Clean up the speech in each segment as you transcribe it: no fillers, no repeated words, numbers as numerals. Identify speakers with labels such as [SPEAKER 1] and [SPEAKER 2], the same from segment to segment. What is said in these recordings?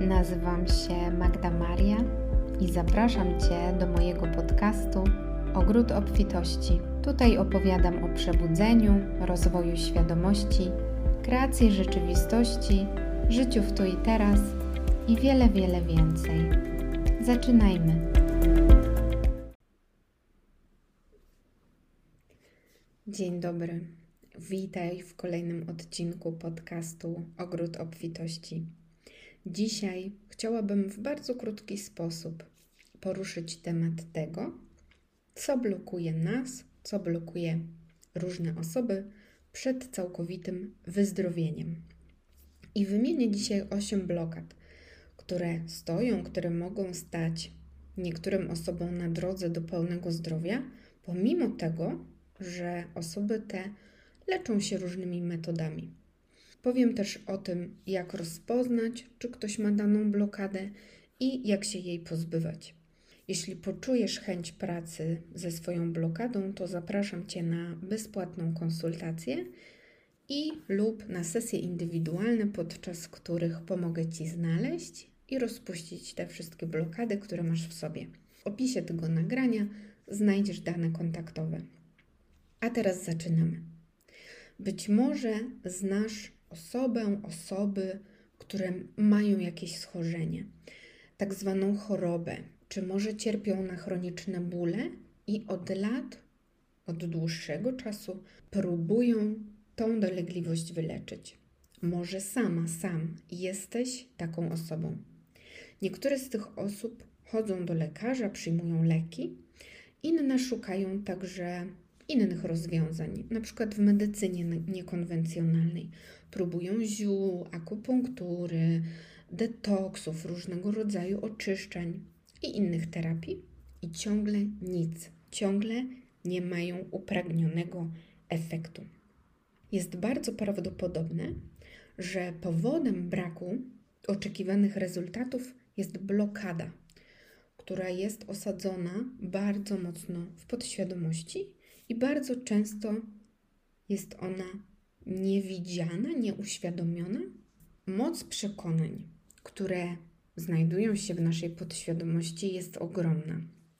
[SPEAKER 1] Nazywam się Magda Maria i zapraszam Cię do mojego podcastu Ogród Obfitości. Tutaj opowiadam o przebudzeniu, rozwoju świadomości, kreacji rzeczywistości, życiu w tu i teraz i wiele więcej. Zaczynajmy! Dzień dobry, witaj w kolejnym odcinku podcastu Ogród Obfitości. Dzisiaj chciałabym w bardzo krótki sposób poruszyć temat tego, co blokuje nas, co blokuje różne osoby przed całkowitym wyzdrowieniem. I wymienię dzisiaj 8 blokad, które stoją, które mogą stać niektórym osobom na drodze do pełnego zdrowia, pomimo tego, że osoby te leczą się różnymi metodami. Powiem też o tym, jak rozpoznać, czy ktoś ma daną blokadę i jak się jej pozbywać. Jeśli poczujesz chęć pracy ze swoją blokadą, to zapraszam Cię na bezpłatną konsultację lub na sesje indywidualne, podczas których pomogę Ci znaleźć i rozpuścić te wszystkie blokady, które masz w sobie. W opisie tego nagrania znajdziesz dane kontaktowe. A teraz zaczynamy. Być może znasz osoby, które mają jakieś schorzenie, tak zwaną chorobę, czy może cierpią na chroniczne bóle i od dłuższego czasu próbują tą dolegliwość wyleczyć. Może sam jesteś taką osobą. Niektóre z tych osób chodzą do lekarza, przyjmują leki, inne szukają także innych rozwiązań, na przykład w medycynie niekonwencjonalnej. Próbują ziół, akupunktury, detoksów, różnego rodzaju oczyszczeń i innych terapii i ciągle nie mają upragnionego efektu. Jest bardzo prawdopodobne, że powodem braku oczekiwanych rezultatów jest blokada, która jest osadzona bardzo mocno w podświadomości i bardzo często jest ona niewidziana, nieuświadomiona. Moc przekonań, które znajdują się w naszej podświadomości, jest ogromna.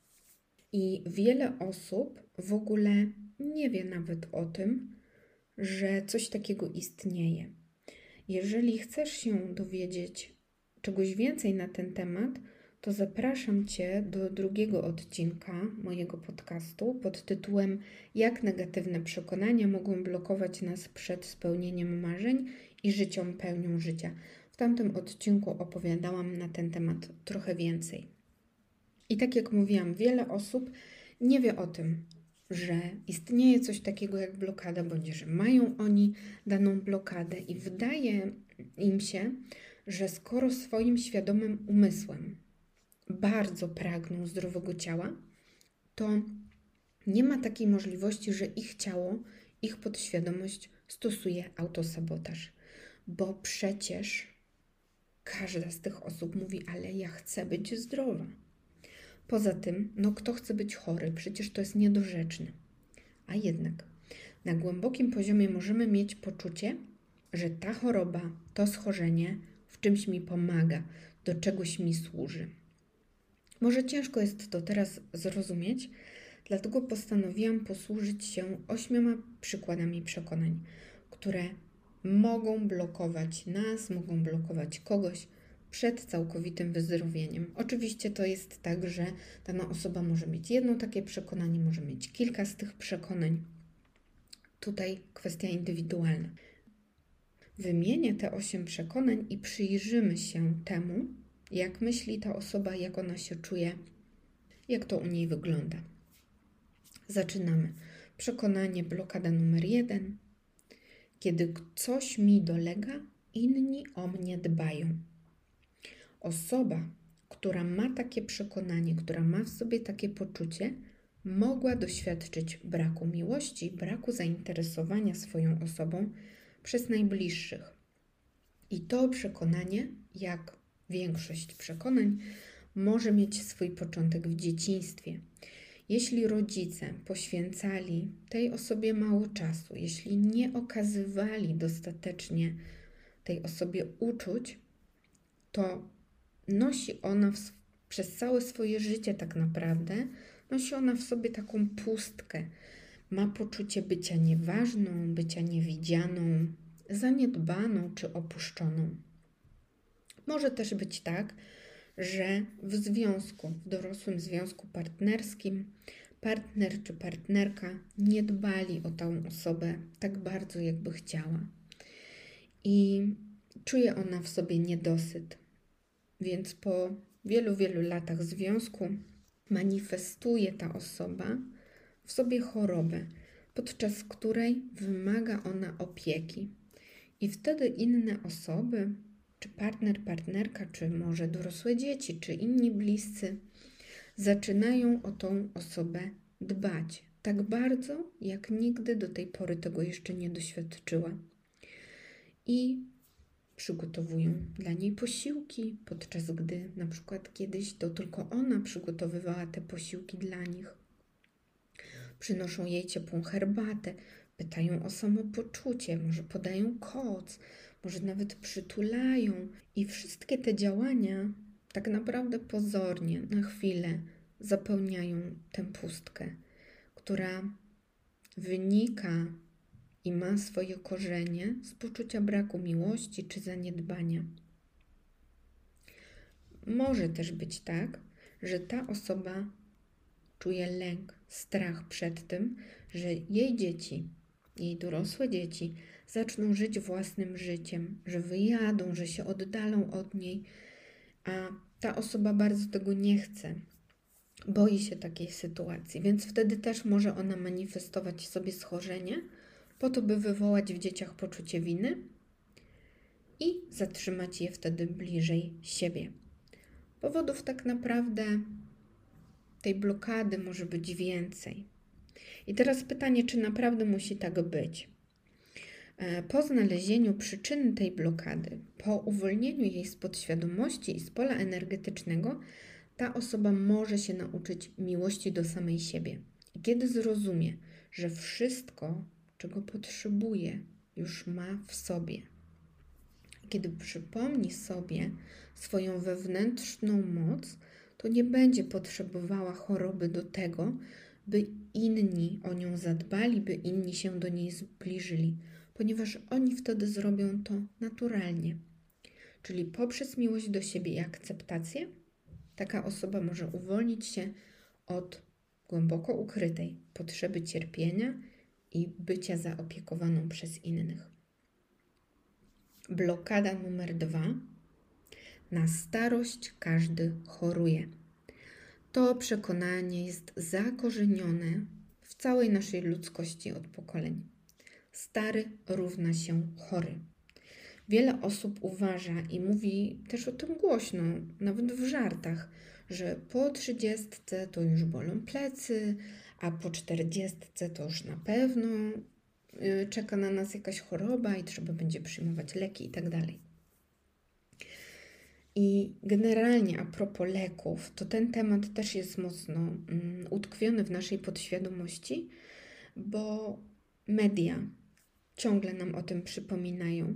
[SPEAKER 1] I wiele osób w ogóle nie wie nawet o tym, że coś takiego istnieje. Jeżeli chcesz się dowiedzieć czegoś więcej na ten temat, to zapraszam Cię do drugiego odcinka mojego podcastu pod tytułem Jak negatywne przekonania mogą blokować nas przed spełnieniem marzeń i życiem pełnią życia. W tamtym odcinku opowiadałam na ten temat trochę więcej. I tak jak mówiłam, wiele osób nie wie o tym, że istnieje coś takiego jak blokada, bądź że mają oni daną blokadę i wydaje im się, że skoro swoim świadomym umysłem bardzo pragną zdrowego ciała, to nie ma takiej możliwości, że ich ciało, ich podświadomość stosuje autosabotaż. Bo przecież każda z tych osób mówi, ale ja chcę być zdrowa. Poza tym, kto chce być chory? Przecież to jest niedorzeczne. A jednak na głębokim poziomie możemy mieć poczucie, że ta choroba, to schorzenie w czymś mi pomaga, do czegoś mi służy. Może ciężko jest to teraz zrozumieć, dlatego postanowiłam posłużyć się 8 przykładami przekonań, które mogą blokować nas, mogą blokować kogoś przed całkowitym wyzdrowieniem. Oczywiście to jest tak, że dana osoba może mieć jedno takie przekonanie, może mieć kilka z tych przekonań. Tutaj kwestia indywidualna. Wymienię te 8 przekonań i przyjrzymy się temu, jak myśli ta osoba, jak ona się czuje, jak to u niej wygląda. Zaczynamy. Przekonanie, blokada numer 1. Kiedy coś mi dolega, inni o mnie dbają. Osoba, która ma takie przekonanie, która ma w sobie takie poczucie, mogła doświadczyć braku miłości, braku zainteresowania swoją osobą przez najbliższych. I to przekonanie, jak większość przekonań, może mieć swój początek w dzieciństwie. Jeśli rodzice poświęcali tej osobie mało czasu, jeśli nie okazywali dostatecznie tej osobie uczuć, to nosi ona przez całe swoje życie tak naprawdę, nosi ona w sobie taką pustkę. Ma poczucie bycia nieważną, bycia niewidzianą, zaniedbaną czy opuszczoną. Może też być tak, że w dorosłym związku partnerskim, partner czy partnerka nie dbali o tą osobę tak bardzo, jakby chciała. I czuje ona w sobie niedosyt. Więc po wielu, wielu latach związku manifestuje ta osoba w sobie chorobę, podczas której wymaga ona opieki. I wtedy inne osoby, czy partner, partnerka, czy może dorosłe dzieci, czy inni bliscy, zaczynają o tą osobę dbać. Tak bardzo, jak nigdy do tej pory tego jeszcze nie doświadczyła. I przygotowują dla niej posiłki, podczas gdy na przykład kiedyś to tylko ona przygotowywała te posiłki dla nich. Przynoszą jej ciepłą herbatę, pytają o samopoczucie, może podają koc, może nawet przytulają. I wszystkie te działania tak naprawdę pozornie, na chwilę zapełniają tę pustkę, która wynika i ma swoje korzenie z poczucia braku miłości czy zaniedbania. Może też być tak, że ta osoba czuje lęk, strach przed tym, że jej dzieci, jej dorosłe dzieci zaczną żyć własnym życiem, że wyjadą, że się oddalą od niej, a ta osoba bardzo tego nie chce. Boi się takiej sytuacji, więc wtedy też może ona manifestować sobie schorzenie, po to, by wywołać w dzieciach poczucie winy i zatrzymać je wtedy bliżej siebie. Powodów tak naprawdę tej blokady może być więcej. I teraz pytanie, czy naprawdę musi tak być? Po znalezieniu przyczyny tej blokady, po uwolnieniu jej z podświadomości i z pola energetycznego, ta osoba może się nauczyć miłości do samej siebie. I kiedy zrozumie, że wszystko, czego potrzebuje, już ma w sobie. Kiedy przypomni sobie swoją wewnętrzną moc, to nie będzie potrzebowała choroby do tego, by inni o nią zadbali, by inni się do niej zbliżyli, ponieważ oni wtedy zrobią to naturalnie. Czyli poprzez miłość do siebie i akceptację, taka osoba może uwolnić się od głęboko ukrytej potrzeby cierpienia i bycia zaopiekowaną przez innych. Blokada numer 2. Na starość każdy choruje. To przekonanie jest zakorzenione w całej naszej ludzkości od pokoleń. Stary równa się chory. Wiele osób uważa i mówi też o tym głośno, nawet w żartach, że po 30 to już bolą plecy, a po 40 to już na pewno czeka na nas jakaś choroba i trzeba będzie przyjmować leki itd. I generalnie a propos leków, to ten temat też jest mocno utkwiony w naszej podświadomości, bo media ciągle nam o tym przypominają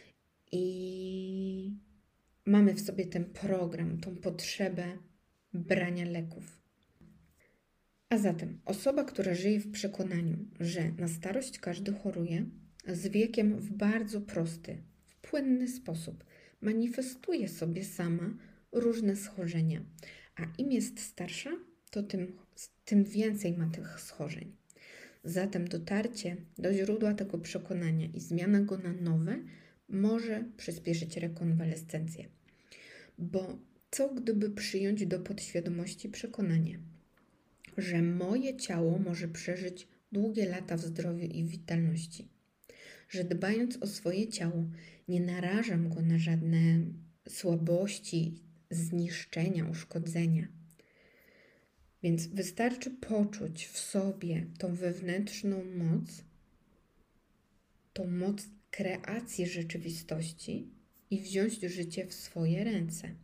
[SPEAKER 1] i mamy w sobie ten program, tą potrzebę brania leków. A zatem osoba, która żyje w przekonaniu, że na starość każdy choruje, z wiekiem w bardzo prosty, w płynny sposób manifestuje sobie sama różne schorzenia. A im jest starsza, to tym więcej ma tych schorzeń. Zatem dotarcie do źródła tego przekonania i zmiana go na nowe może przyspieszyć rekonwalescencję. Bo co gdyby przyjąć do podświadomości przekonanie, że moje ciało może przeżyć długie lata w zdrowiu i witalności, że dbając o swoje ciało nie narażam go na żadne słabości, zniszczenia, uszkodzenia. Więc wystarczy poczuć w sobie tą wewnętrzną moc, tą moc kreacji rzeczywistości i wziąć życie w swoje ręce.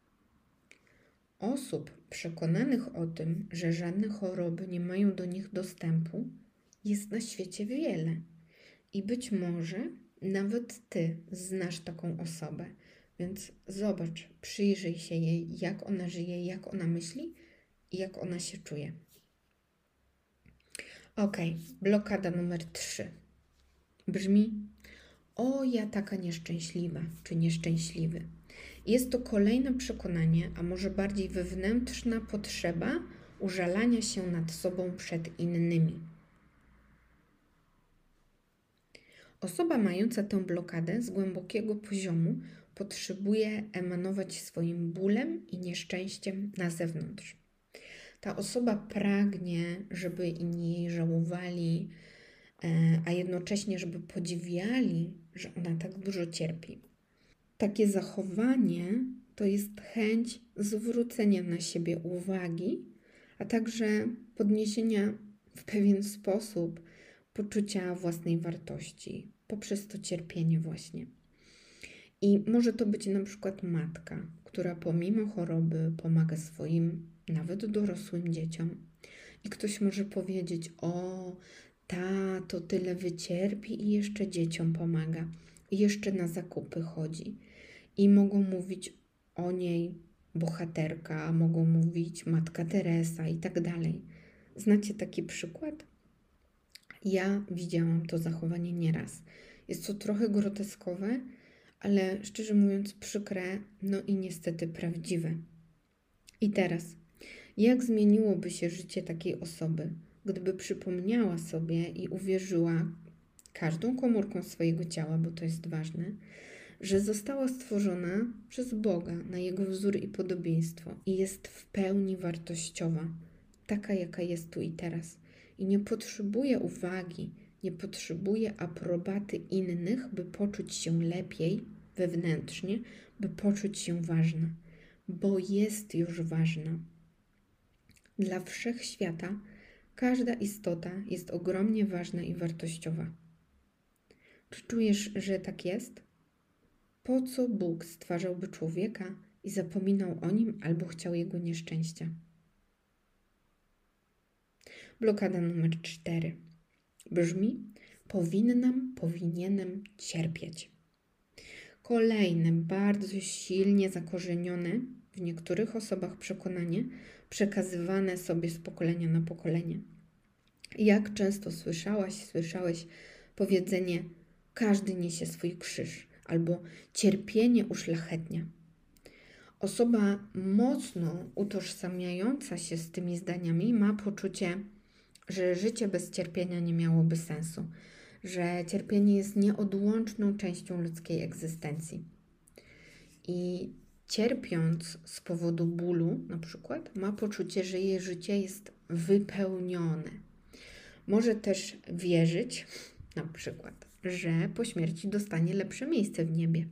[SPEAKER 1] Osób przekonanych o tym, że żadne choroby nie mają do nich dostępu, jest na świecie wiele. I być może nawet Ty znasz taką osobę, Więc zobacz, przyjrzyj się jej, jak ona żyje, jak ona myśli i jak ona się czuje. Ok, blokada numer 3. Brzmi: o, ja taka nieszczęśliwa czy nieszczęśliwy. Jest to kolejne przekonanie, a może bardziej wewnętrzna potrzeba użalania się nad sobą przed innymi. Osoba mająca tę blokadę z głębokiego poziomu potrzebuje emanować swoim bólem i nieszczęściem na zewnątrz. Ta osoba pragnie, żeby inni jej żałowali, a jednocześnie, żeby podziwiali, że ona tak dużo cierpi. Takie zachowanie to jest chęć zwrócenia na siebie uwagi, a także podniesienia w pewien sposób poczucia własnej wartości poprzez to cierpienie właśnie. I może to być na przykład matka, która pomimo choroby pomaga swoim, nawet dorosłym dzieciom. I ktoś może powiedzieć: o, ta to tyle wycierpi i jeszcze dzieciom pomaga. I jeszcze na zakupy chodzi. I mogą mówić o niej bohaterka, mogą mówić Matka Teresa i tak dalej. Znacie taki przykład? Ja widziałam to zachowanie nieraz. Jest to trochę groteskowe, ale szczerze mówiąc przykre, no i niestety prawdziwe. I teraz, jak zmieniłoby się życie takiej osoby, gdyby przypomniała sobie i uwierzyła każdą komórką swojego ciała, bo to jest ważne, że została stworzona przez Boga na Jego wzór i podobieństwo i jest w pełni wartościowa, taka jaka jest tu i teraz. I nie potrzebuje uwagi, nie potrzebuje aprobaty innych, by poczuć się lepiej wewnętrznie, by poczuć się ważna, bo jest już ważna. Dla wszechświata każda istota jest ogromnie ważna i wartościowa. Czy czujesz, że tak jest? Po co Bóg stwarzałby człowieka i zapominał o nim albo chciał jego nieszczęścia? Blokada numer 4. Brzmi: powinienem cierpieć. Kolejne, bardzo silnie zakorzenione w niektórych osobach przekonanie, przekazywane sobie z pokolenia na pokolenie. Jak często słyszałeś powiedzenie: każdy niesie swój krzyż, albo cierpienie uszlachetnia. Osoba mocno utożsamiająca się z tymi zdaniami ma poczucie, że życie bez cierpienia nie miałoby sensu, że cierpienie jest nieodłączną częścią ludzkiej egzystencji. I cierpiąc z powodu bólu, na przykład, ma poczucie, że jej życie jest wypełnione. Może też wierzyć, na przykład, że po śmierci dostanie lepsze miejsce w niebie.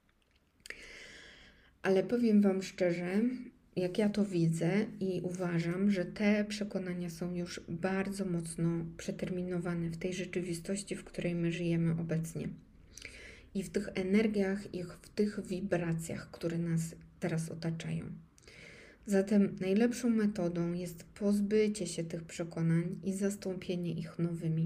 [SPEAKER 1] Ale powiem Wam szczerze, jak ja to widzę i uważam, że te przekonania są już bardzo mocno przeterminowane w tej rzeczywistości, w której my żyjemy obecnie. I w tych energiach, i w tych wibracjach, które nas teraz otaczają. Zatem najlepszą metodą jest pozbycie się tych przekonań i zastąpienie ich nowymi.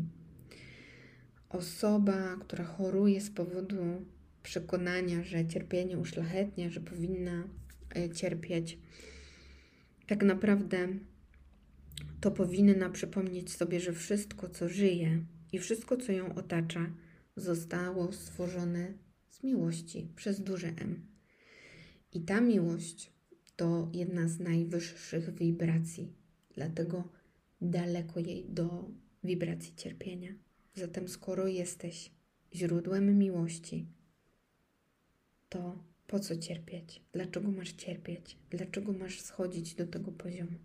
[SPEAKER 1] Osoba, która choruje z powodu przekonania, że cierpienie uszlachetnia, że powinna cierpieć, tak naprawdę to powinna przypomnieć sobie, że wszystko, co żyje i wszystko, co ją otacza, zostało stworzone z miłości, przez duże M. I ta miłość to jedna z najwyższych wibracji, dlatego daleko jej do wibracji cierpienia. Zatem skoro jesteś źródłem miłości, to po co cierpieć? Dlaczego masz cierpieć? Dlaczego masz schodzić do tego poziomu?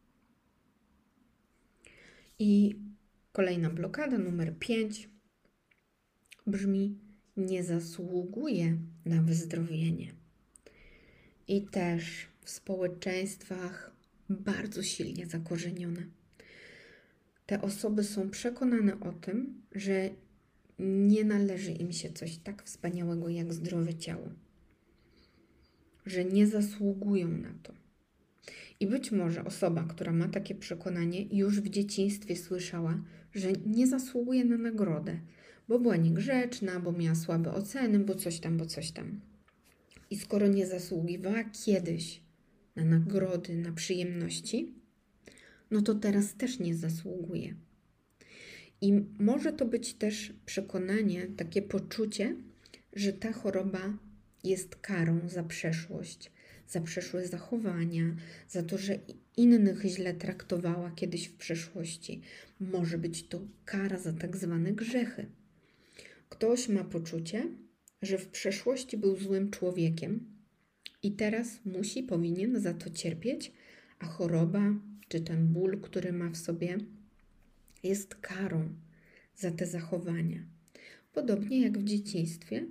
[SPEAKER 1] I kolejna blokada, numer 5, brzmi: nie zasługuje na wyzdrowienie. I też w społeczeństwach bardzo silnie zakorzenione. Te osoby są przekonane o tym, że nie należy im się coś tak wspaniałego jak zdrowe ciało. Że nie zasługują na to. I być może osoba, która ma takie przekonanie, już w dzieciństwie słyszała, że nie zasługuje na nagrodę, bo była niegrzeczna, bo miała słabe oceny, bo coś tam. I skoro nie zasługiwała kiedyś na nagrody, na przyjemności, no to teraz też nie zasługuje. I może to być też przekonanie, takie poczucie, że ta choroba jest karą za przeszłość, za przeszłe zachowania, za to, że innych źle traktowała kiedyś w przeszłości. Może być to kara za tak zwane grzechy. Ktoś ma poczucie, że w przeszłości był złym człowiekiem i teraz powinien za to cierpieć, a choroba czy ten ból, który ma w sobie, jest karą za te zachowania. Podobnie jak w dzieciństwie,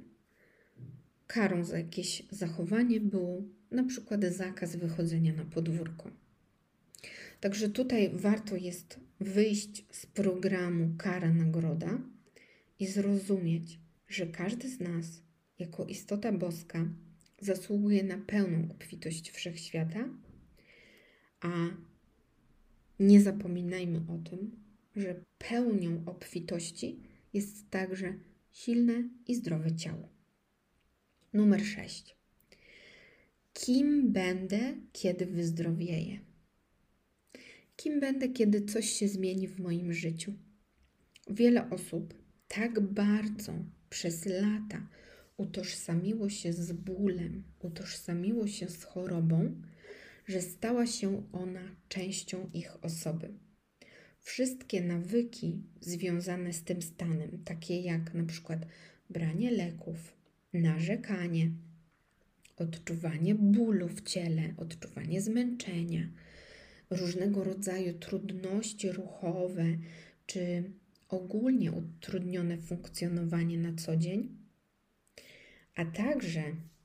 [SPEAKER 1] karą za jakieś zachowanie był na przykład zakaz wychodzenia na podwórko. Także tutaj warto jest wyjść z programu kara-nagroda i zrozumieć, że każdy z nas, jako istota boska, zasługuje na pełną obfitość wszechświata, a nie zapominajmy o tym, że pełnią obfitości jest także silne i zdrowe ciało. Numer 6. Kim będę, kiedy wyzdrowieję? Kim będę, kiedy coś się zmieni w moim życiu? Wiele osób tak bardzo przez lata utożsamiło się z bólem, utożsamiło się z chorobą, że stała się ona częścią ich osoby. Wszystkie nawyki związane z tym stanem, takie jak na przykład branie leków, narzekanie, odczuwanie bólu w ciele, odczuwanie zmęczenia, różnego rodzaju trudności ruchowe, czy ogólnie utrudnione funkcjonowanie na co dzień, a także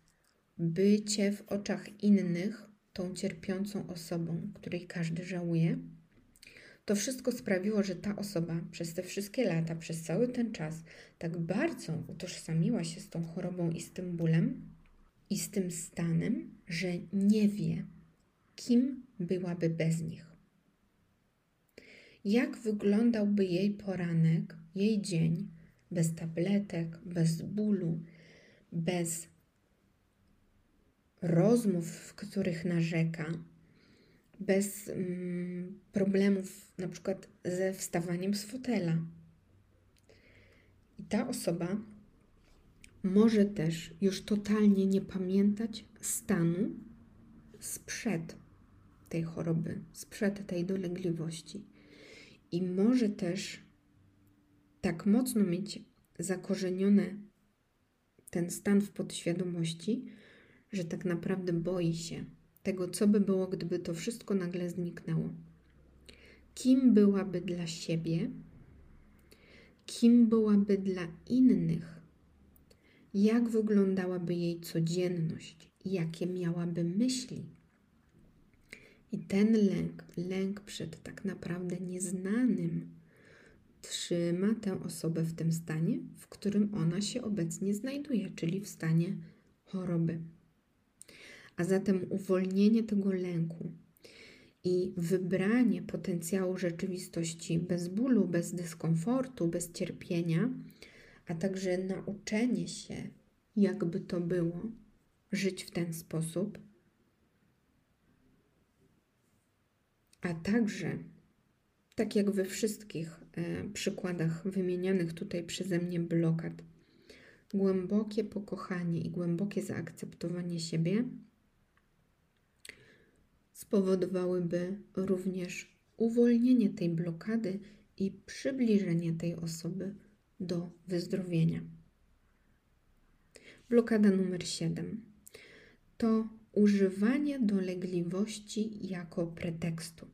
[SPEAKER 1] bycie w oczach innych tą cierpiącą osobą, której każdy żałuje, to wszystko sprawiło, że ta osoba przez te wszystkie lata, przez cały ten czas tak bardzo utożsamiła się z tą chorobą i z tym bólem i z tym stanem, że nie wie, kim byłaby bez nich. Jak wyglądałby jej poranek, jej dzień bez tabletek, bez bólu, bez rozmów, w których narzeka, bez problemów na przykład ze wstawaniem z fotela. I ta osoba może też już totalnie nie pamiętać stanu sprzed tej choroby, sprzed tej dolegliwości. I może też tak mocno mieć zakorzeniony ten stan w podświadomości, że tak naprawdę boi się tego, co by było, gdyby to wszystko nagle zniknęło. Kim byłaby dla siebie, kim byłaby dla innych, jak wyglądałaby jej codzienność, jakie miałaby myśli. I ten lęk przed tak naprawdę nieznanym trzyma tę osobę w tym stanie, w którym ona się obecnie znajduje, czyli w stanie choroby. A zatem uwolnienie tego lęku i wybranie potencjału rzeczywistości bez bólu, bez dyskomfortu, bez cierpienia, a także nauczenie się, jakby to było, żyć w ten sposób, a także, tak jak we wszystkich przykładach wymienianych tutaj przeze mnie blokad, głębokie pokochanie i głębokie zaakceptowanie siebie spowodowałyby również uwolnienie tej blokady i przybliżenie tej osoby do wyzdrowienia. Blokada numer 7 to używanie dolegliwości jako pretekstu.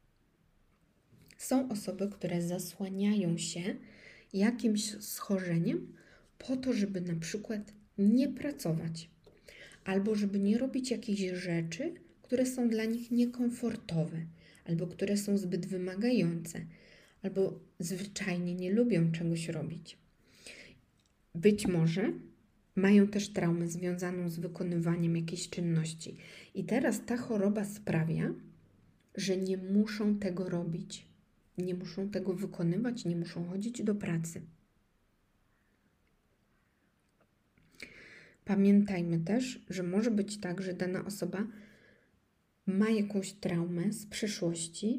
[SPEAKER 1] Są osoby, które zasłaniają się jakimś schorzeniem po to, żeby na przykład nie pracować albo żeby nie robić jakichś rzeczy, które są dla nich niekomfortowe albo które są zbyt wymagające albo zwyczajnie nie lubią czegoś robić. Być może mają też traumę związaną z wykonywaniem jakiejś czynności i teraz ta choroba sprawia, że nie muszą tego robić, nie muszą tego wykonywać, nie muszą chodzić do pracy. Pamiętajmy też, że może być tak, że dana osoba ma jakąś traumę z przeszłości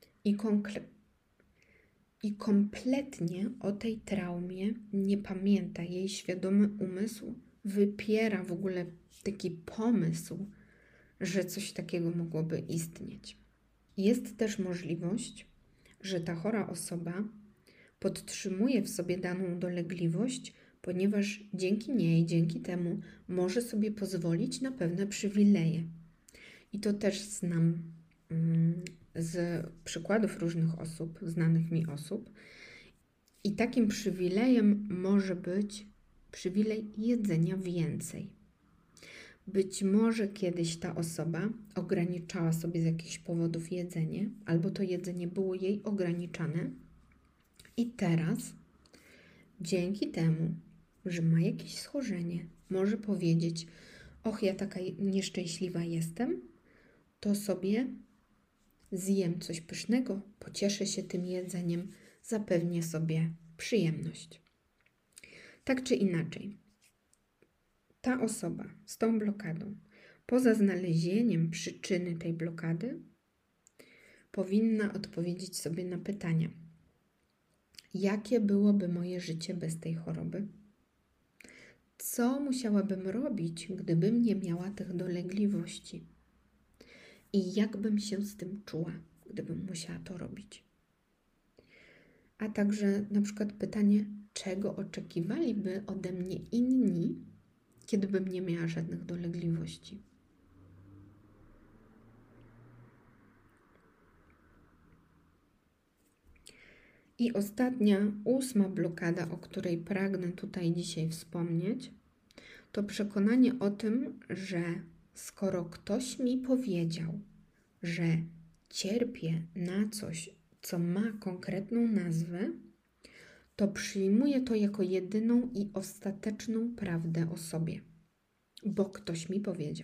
[SPEAKER 1] i kompletnie o tej traumie nie pamięta. Jej świadomy umysł wypiera w ogóle taki pomysł, że coś takiego mogłoby istnieć. Jest też możliwość, że ta chora osoba podtrzymuje w sobie daną dolegliwość, ponieważ dzięki niej, dzięki temu może sobie pozwolić na pewne przywileje. I to też znam z przykładów różnych osób, znanych mi osób. I takim przywilejem może być przywilej jedzenia więcej. Być może kiedyś ta osoba ograniczała sobie z jakichś powodów jedzenie, albo to jedzenie było jej ograniczane. I teraz, dzięki temu, że ma jakieś schorzenie, może powiedzieć: och, ja taka nieszczęśliwa jestem, to sobie zjem coś pysznego, pocieszę się tym jedzeniem, zapewnię sobie przyjemność. Tak czy inaczej, ta osoba z tą blokadą, poza znalezieniem przyczyny tej blokady, powinna odpowiedzieć sobie na pytania: jakie byłoby moje życie bez tej choroby? Co musiałabym robić, gdybym nie miała tych dolegliwości? I jak bym się z tym czuła, gdybym musiała to robić? A także na przykład pytanie, czego oczekiwaliby ode mnie inni, kiedybym nie miała żadnych dolegliwości? I ostatnia, 8. blokada, o której pragnę tutaj dzisiaj wspomnieć, to przekonanie o tym, że skoro ktoś mi powiedział, że cierpię na coś, co ma konkretną nazwę, to przyjmuję to jako jedyną i ostateczną prawdę o sobie, bo ktoś mi powiedział.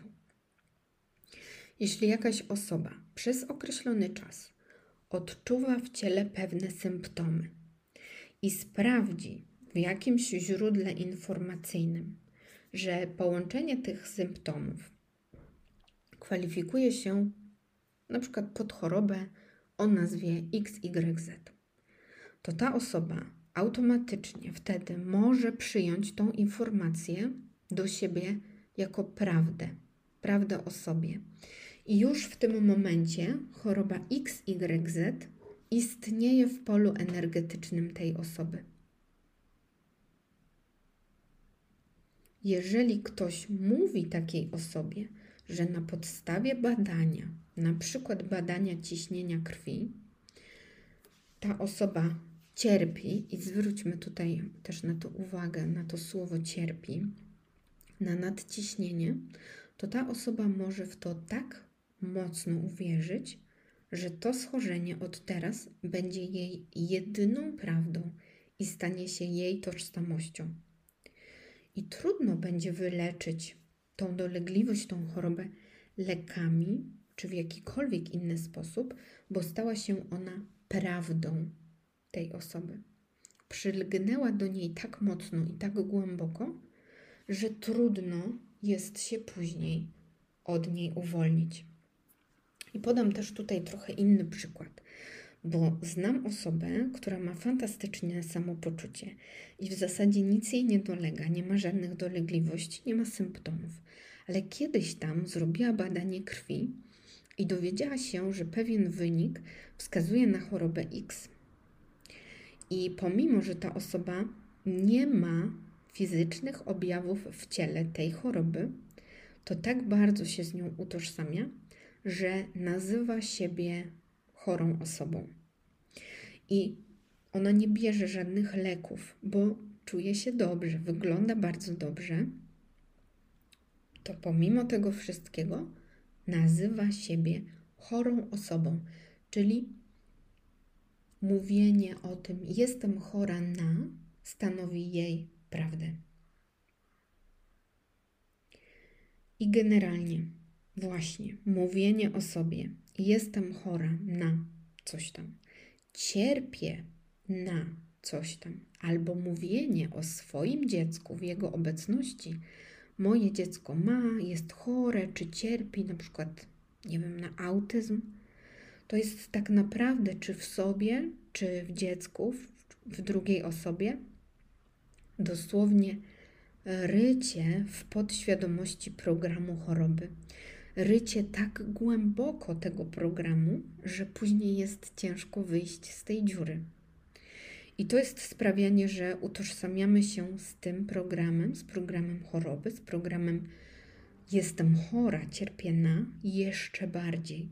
[SPEAKER 1] Jeśli jakaś osoba przez określony czas odczuwa w ciele pewne symptomy i sprawdzi w jakimś źródle informacyjnym, że połączenie tych symptomów kwalifikuje się na przykład pod chorobę o nazwie XYZ, to ta osoba automatycznie wtedy może przyjąć tą informację do siebie jako prawdę o sobie. I już w tym momencie choroba XYZ istnieje w polu energetycznym tej osoby. Jeżeli ktoś mówi takiej osobie, że na podstawie badania, na przykład badania ciśnienia krwi, ta osoba cierpi, i zwróćmy tutaj też na to uwagę, na to słowo cierpi, na nadciśnienie, to ta osoba może w to tak mocno uwierzyć, że to schorzenie od teraz będzie jej jedyną prawdą i stanie się jej tożsamością. I trudno będzie wyleczyć tą dolegliwość, tą chorobę lekami, czy w jakikolwiek inny sposób, bo stała się ona prawdą tej osoby. Przylgnęła do niej tak mocno i tak głęboko, że trudno jest się później od niej uwolnić. I podam też tutaj trochę inny przykład, bo znam osobę, która ma fantastyczne samopoczucie i w zasadzie nic jej nie dolega, nie ma żadnych dolegliwości, nie ma symptomów. Ale kiedyś tam zrobiła badanie krwi i dowiedziała się, że pewien wynik wskazuje na chorobę X. I pomimo, że ta osoba nie ma fizycznych objawów w ciele tej choroby, to tak bardzo się z nią utożsamia, że nazywa siebie chorą osobą. I ona nie bierze żadnych leków, bo czuje się dobrze, wygląda bardzo dobrze. To pomimo tego wszystkiego nazywa siebie chorą osobą, czyli mówienie o tym, jestem chora na, stanowi jej prawdę. I generalnie właśnie mówienie o sobie, jestem chora na coś tam, cierpię na coś tam, albo mówienie o swoim dziecku w jego obecności moje dziecko jest chore, czy cierpi, na przykład, nie wiem, na autyzm, to jest tak naprawdę, czy w sobie, czy w dziecku, w drugiej osobie, dosłownie rycie w podświadomości programu choroby. Rycie tak głęboko tego programu, że później jest ciężko wyjść z tej dziury. I to jest sprawianie, że utożsamiamy się z tym programem, z programem choroby, z programem jestem chora, cierpię na jeszcze bardziej.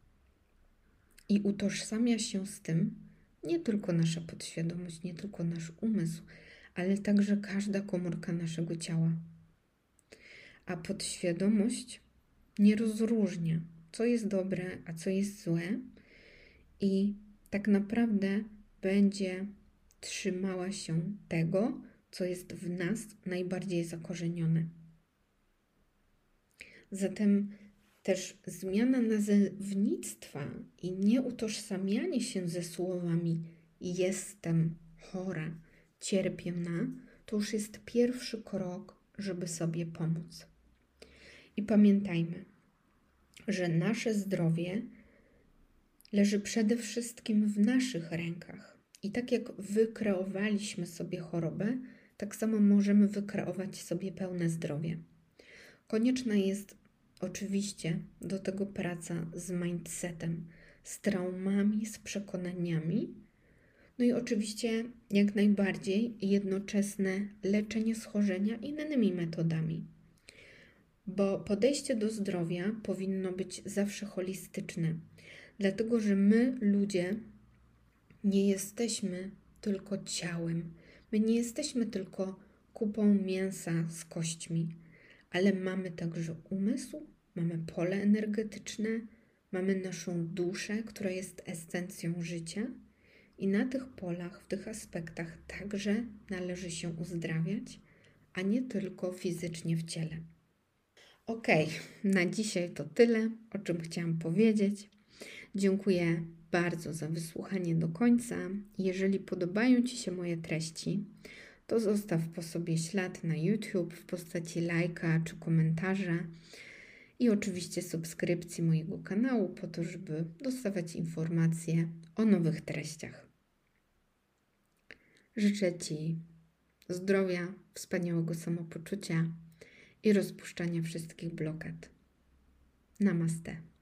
[SPEAKER 1] I utożsamia się z tym nie tylko nasza podświadomość, nie tylko nasz umysł, ale także każda komórka naszego ciała. A podświadomość nie rozróżnia, co jest dobre, a co jest złe i tak naprawdę będzie trzymała się tego, co jest w nas najbardziej zakorzenione. Zatem też zmiana nazewnictwa i nieutożsamianie się ze słowami jestem chora, cierpię na, to już jest pierwszy krok, żeby sobie pomóc. I pamiętajmy, że nasze zdrowie leży przede wszystkim w naszych rękach. I tak jak wykreowaliśmy sobie chorobę, tak samo możemy wykreować sobie pełne zdrowie. Konieczna jest oczywiście do tego praca z mindsetem, z traumami, z przekonaniami, no i oczywiście jak najbardziej jednoczesne leczenie schorzenia innymi metodami. Bo podejście do zdrowia powinno być zawsze holistyczne, dlatego że my, ludzie, nie jesteśmy tylko ciałem. My nie jesteśmy tylko kupą mięsa z kośćmi, ale mamy także umysł, mamy pole energetyczne, mamy naszą duszę, która jest esencją życia i na tych polach, w tych aspektach także należy się uzdrawiać, a nie tylko fizycznie w ciele. Okej, na dzisiaj to tyle, o czym chciałam powiedzieć. Dziękuję bardzo za wysłuchanie do końca. Jeżeli podobają Ci się moje treści, to zostaw po sobie ślad na YouTube w postaci lajka czy komentarza i oczywiście subskrypcji mojego kanału po to, żeby dostawać informacje o nowych treściach. Życzę Ci zdrowia, wspaniałego samopoczucia i rozpuszczania wszystkich blokad. Namaste.